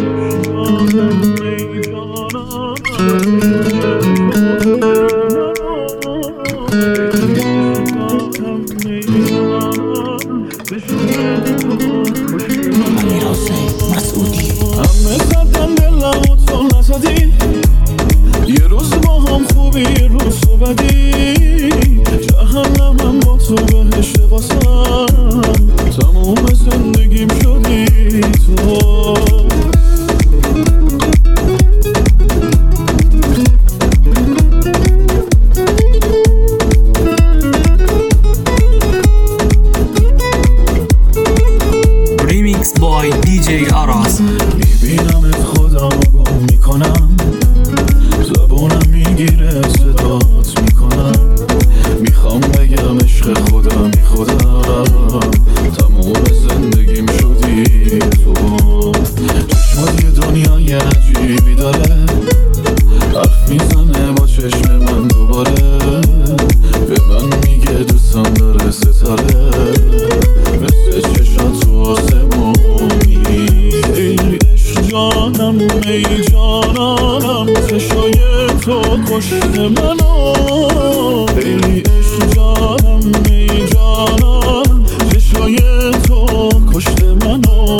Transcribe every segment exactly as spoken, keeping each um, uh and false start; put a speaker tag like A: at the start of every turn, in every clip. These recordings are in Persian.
A: یه روز با هم خوبی یه روز تو بدی، جهنمم با تو بهشت واسم، تموم زندگیم شدی تو.
B: Remix by دی جی Aras.
A: میبینمت خودم رو گم میکنم، زبونم میگیره صدات میکنم، میخوام بگم عشق خودم بی خودم، تموم زندگیم شدی تو. چشمات یه دنیای عجیبی داره، حرف میزنه با چشم من دوباره، به من میگه دوستم داره ستاره، مثل چشات تو آسمونی. ای عشق جانم ای جانانم، چشای تو کشت منو. ای عشق جانم ای جانانم، چشای تو کشت منو.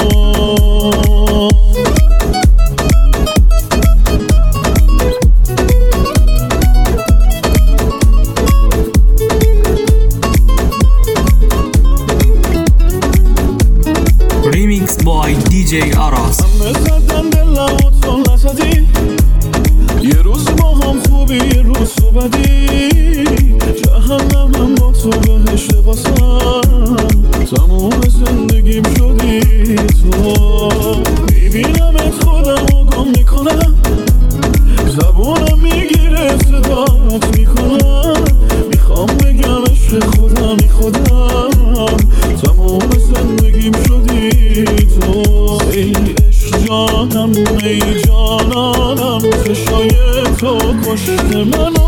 B: Remix by دی جی Aras.
A: همه زدن دلم و تو نزدی، یه روز با هم خوبی یه روز تو بدی، جهنمم با تو بهشت واسم، تموم زندگیم شدی تو. میبینمت خودم رو گم میکنم، زبونم میگیره صدات میکنم، میخوام بگم عشق خودم بی خودم، تموم زندگیم شدی تو. ای عشق جانم ای جانانم، چشای تو کشت منو.